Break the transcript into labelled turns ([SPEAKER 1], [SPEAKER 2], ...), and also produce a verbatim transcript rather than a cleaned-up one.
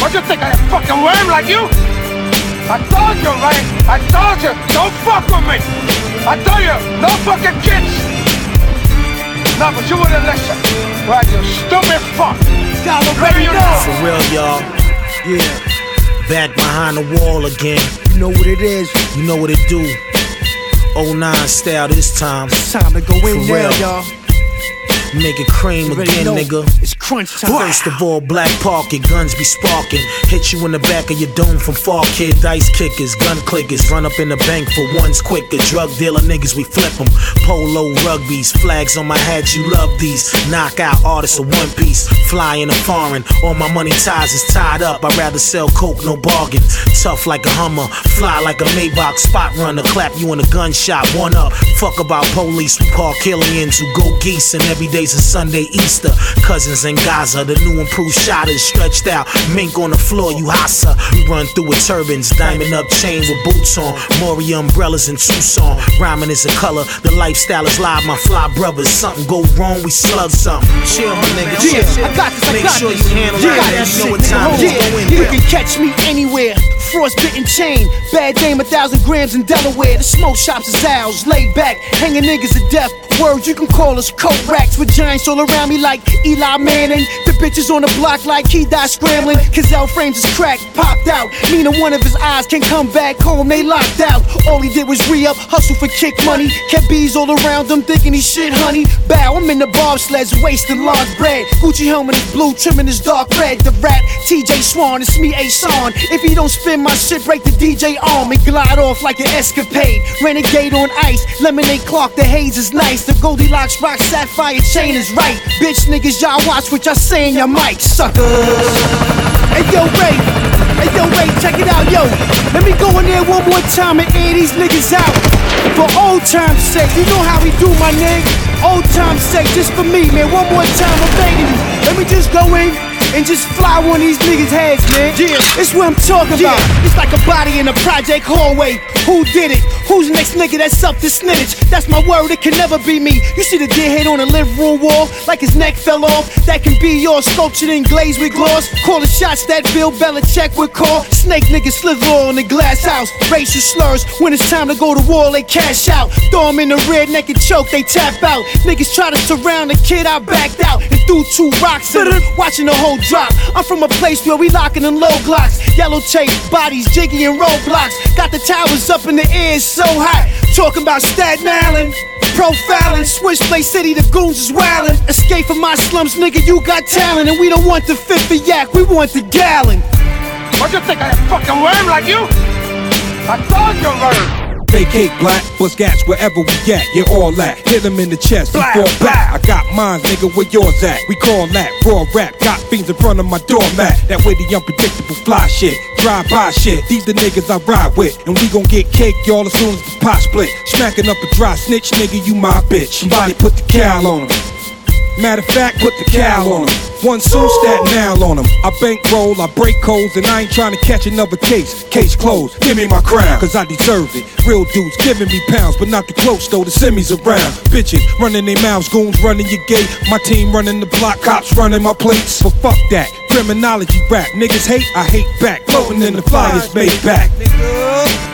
[SPEAKER 1] What you think, I a fucking worm like you? I told you, right? I told you, don't fuck with me. I told you, no fucking kids. No, but you wouldn't listen. Right, you stupid fuck.
[SPEAKER 2] Y'all already know.
[SPEAKER 3] For real, y'all. Yeah. Back behind the wall again.
[SPEAKER 2] You know what it is.
[SPEAKER 3] You know what it do. oh nine style this time.
[SPEAKER 2] It's time to go in
[SPEAKER 3] For
[SPEAKER 2] there,
[SPEAKER 3] real.
[SPEAKER 2] y'all.
[SPEAKER 3] Make it cream again,
[SPEAKER 2] know.
[SPEAKER 3] nigga.
[SPEAKER 2] It's crunch time.
[SPEAKER 3] First of all, black pocket, guns be sparking. Hit you in the back of your dome from far, kid. Dice kickers, gun clickers, run up in the bank for ones quicker. Drug dealer niggas, we flip them. Polo rugbies, flags on my hat, you love these. Knockout artists of one piece, fly in a foreign. All my money ties is tied up. I'd rather sell coke, no bargain. Tough like a Hummer, fly like a Maybach. Spot runner, clap you in a gunshot, one up. Fuck about police, we Caucasians who go geese. And every day's a Sunday, Easter. Cousins in Gaza, the new improved shot is stretched out. Mink on the floor, you hassa. We run through with turbans, diamond up chain with boots on. Maury umbrellas in Tucson. Rhyming is a color, the lifestyle is live, my fly brothers. Something go wrong, we slug something. Chill, my nigga, chill.
[SPEAKER 2] Yeah, I got this, I
[SPEAKER 3] Make
[SPEAKER 2] got
[SPEAKER 3] sure
[SPEAKER 2] this.
[SPEAKER 3] you handle
[SPEAKER 2] Yeah,
[SPEAKER 3] it,
[SPEAKER 2] that's
[SPEAKER 3] you know
[SPEAKER 2] it.
[SPEAKER 3] what time it is.
[SPEAKER 2] Yeah,
[SPEAKER 3] Go in
[SPEAKER 2] you
[SPEAKER 3] there.
[SPEAKER 2] can catch me anywhere. Frostbitten chain, bad dame, a thousand grams in Delaware. The smoke shops is ours, laid back, hanging niggas to death. Word, you can call us coat racks with giants all around me like Eli Manning. The bitches on the block like he died scrambling. Cazell frames is cracked, popped out. Neither one of his eyes can come back home, they locked out. All he did was re-up, hustle for kick money. Kept bees all around him thinking he shit honey. Bow, I'm in the bobsleds, wasting large bread. Gucci helmet is blue, trimming is dark red. The rap, T J Swan, it's me, A-Son. If he don't spin my shit, break the D J arm and glide off like an escapade. Renegade on ice, Lemonade Clark, the haze is nice. The Goldilocks rock sapphire chain is right. Bitch niggas, y'all watch what y'all say in your mic, suckers. Hey yo, Ray, hey yo, Ray, check it out, yo. Let me go in there one more time and air these niggas out. For old time's sake, you know how we do, my nigga. Old time's sake, just for me, man. One more time, I'm begging you. Let me just go in and just fly one of these niggas' heads, man. Yeah, it's what I'm talking about. Yeah. It's like a body in a project hallway. Who did it? Who's the next nigga that's up to snitch? That's my word, it can never be me. You see the deer head on the living room wall, like his neck fell off. That can be yours, sculptured in glaze with gloss. Call the shots that Bill Belichick would call. Snake niggas slither on the glass house. Racial slurs, when it's time to go to war, they cash out. Throw them in the rear naked choke, they tap out. Niggas try to surround the kid, I backed out and threw two rocks in him, watching the whole drop. I'm from a place where we locking in low glocks. Yellow tape, bodies, jiggy and roadblocks. Got the towers up in the air, it's so hot. Talking about Staten Island, profiling, Switchblade City, the goons is wildin'. Escape from my slums, nigga, you got talent. And we don't want the fifth of yak, we want the gallon.
[SPEAKER 1] What you think, I a fucking worm like you? I told you, worm.
[SPEAKER 4] Vacate black, bust gats wherever we at, yeah, all that. Hit him in the chest,
[SPEAKER 1] Black,
[SPEAKER 4] before back.
[SPEAKER 1] black.
[SPEAKER 4] I got mines, nigga, where yours at? We call that raw rap, got fiends in front of my doormat. That way the unpredictable fly shit, drive-by shit. These the niggas I ride with, and we gon' get cake, y'all, as soon as the pot split. Smacking up a dry snitch, nigga, you my bitch. Somebody put the cowl on him. Matter of fact, put the cowl on him. One soon stat now on him. I bankroll, I break codes, and I ain't trying to catch another case. Case closed, give me my crown, cause I deserve it. Real dudes giving me pounds, but not the close though, the semis around. Bitches running their mouths, goons running your gate. My team running the block, cops running my plates. But fuck that, criminology rap. Niggas hate, I hate back. Floating in the flyers, made back. Nigga.